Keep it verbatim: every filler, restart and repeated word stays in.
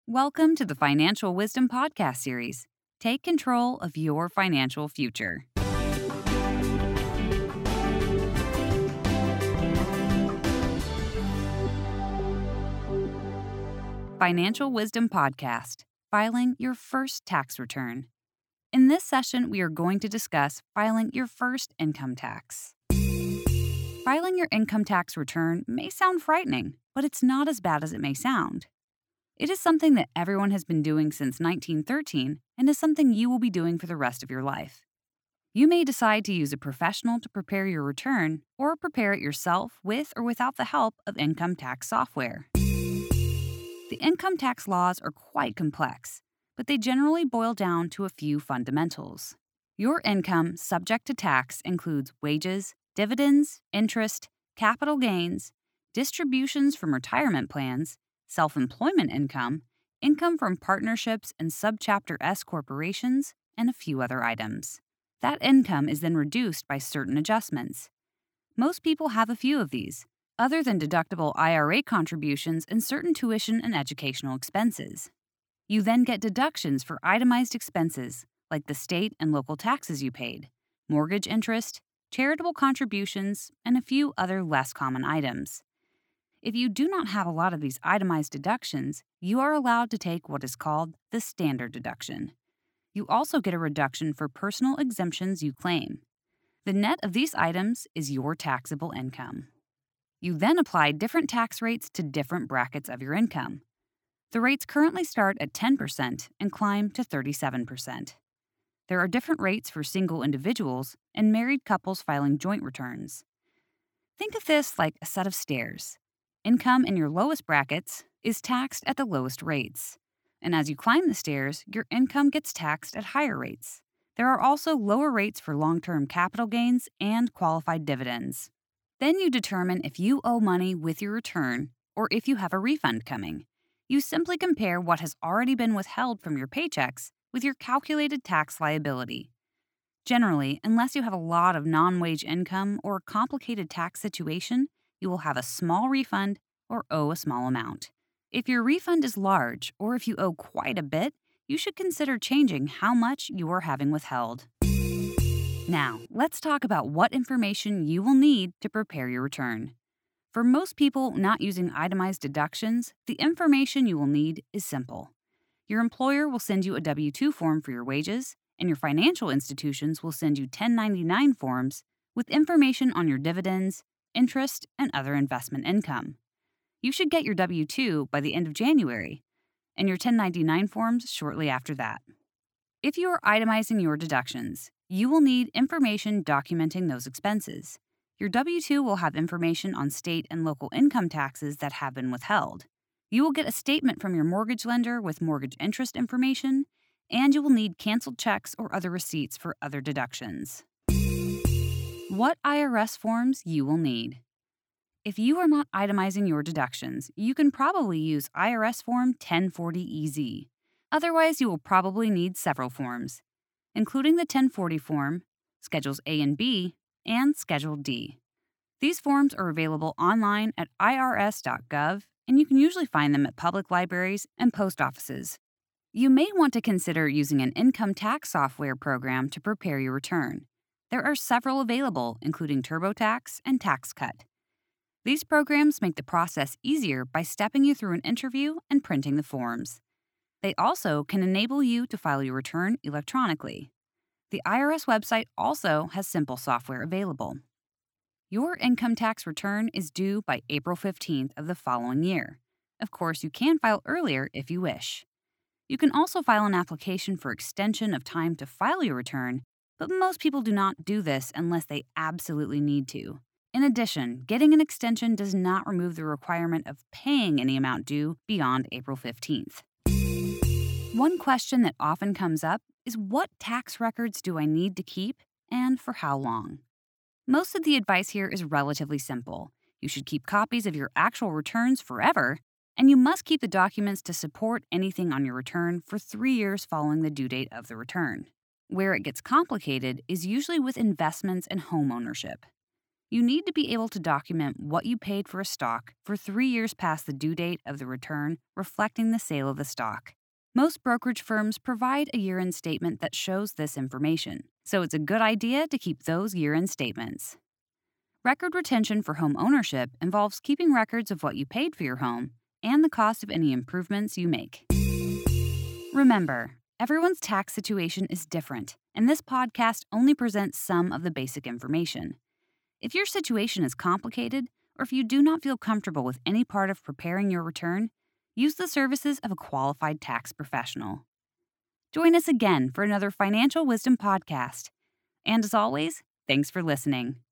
Welcome to the Financial Wisdom Podcast series. Take control of your financial future. Financial Wisdom Podcast, filing your first tax return. In this session, we are going to discuss filing your first income tax. Filing your income tax return may sound frightening, but it's not as bad as it may sound. It is something that everyone has been doing since nineteen thirteen and is something you will be doing for the rest of your life. You may decide to use a professional to prepare your return or prepare it yourself with or without the help of income tax software. The income tax laws are quite complex, but they generally boil down to a few fundamentals. Your income subject to tax includes wages, dividends, interest, capital gains, distributions from retirement plans, self-employment income, income from partnerships and Subchapter S corporations, and a few other items. That income is then reduced by certain adjustments. Most people have a few of these, other than deductible I R A contributions and certain tuition and educational expenses. You then get deductions for itemized expenses, like the state and local taxes you paid, mortgage interest, charitable contributions, and a few other less common items. If you do not have a lot of these itemized deductions, you are allowed to take what is called the standard deduction. You also get a reduction for personal exemptions you claim. The net of these items is your taxable income. You then apply different tax rates to different brackets of your income. The rates currently start at ten percent and climb to thirty-seven percent. There are different rates for single individuals and married couples filing joint returns. Think of this like a set of stairs. Income in your lowest brackets is taxed at the lowest rates. And as you climb the stairs, your income gets taxed at higher rates. There are also lower rates for long-term capital gains and qualified dividends. Then you determine if you owe money with your return or if you have a refund coming. You simply compare what has already been withheld from your paychecks with your calculated tax liability. Generally, unless you have a lot of non-wage income or a complicated tax situation, you will have a small refund or owe a small amount. If your refund is large or if you owe quite a bit, you should consider changing how much you are having withheld. Now, let's talk about what information you will need to prepare your return. For most people not using itemized deductions, the information you will need is simple. Your employer will send you a W two form for your wages, and your financial institutions will send you ten ninety-nine forms with information on your dividends, interest, and other investment income. You should get your W two by the end of January, and your ten ninety-nine forms shortly after that. If you are itemizing your deductions, you will need information documenting those expenses. Your W two will have information on state and local income taxes that have been withheld. You will get a statement from your mortgage lender with mortgage interest information, and you will need canceled checks or other receipts for other deductions. What I R S forms you will need. If you are not itemizing your deductions, you can probably use I R S Form ten forty E Z. Otherwise, you will probably need several forms, including the ten forty form, Schedules A and B, and Schedule D. These forms are available online at I R S dot gov, and you can usually find them at public libraries and post offices. You may want to consider using an income tax software program to prepare your return. There are several available, including TurboTax and TaxCut. These programs make the process easier by stepping you through an interview and printing the forms. They also can enable you to file your return electronically. The I R S website also has simple software available. Your income tax return is due by April fifteenth of the following year. Of course, you can file earlier if you wish. You can also file an application for extension of time to file your return, but most people do not do this unless they absolutely need to. In addition, getting an extension does not remove the requirement of paying any amount due beyond April fifteenth. One question that often comes up is what tax records do I need to keep and for how long? Most of the advice here is relatively simple. You should keep copies of your actual returns forever, and you must keep the documents to support anything on your return for three years following the due date of the return. Where it gets complicated is usually with investments and home ownership. You need to be able to document what you paid for a stock for three years past the due date of the return, reflecting the sale of the stock. Most brokerage firms provide a year-end statement that shows this information, so it's a good idea to keep those year-end statements. Record retention for home ownership involves keeping records of what you paid for your home and the cost of any improvements you make. Remember, everyone's tax situation is different, and this podcast only presents some of the basic information. If your situation is complicated, or if you do not feel comfortable with any part of preparing your return, use the services of a qualified tax professional. Join us again for another Financial Wisdom podcast. And as always, thanks for listening.